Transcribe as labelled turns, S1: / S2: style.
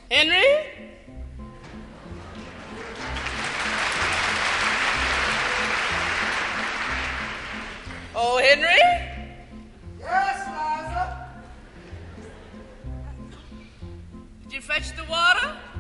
S1: Henry? Oh, Henry?
S2: Yes, Liza.
S1: Did you fetch the water?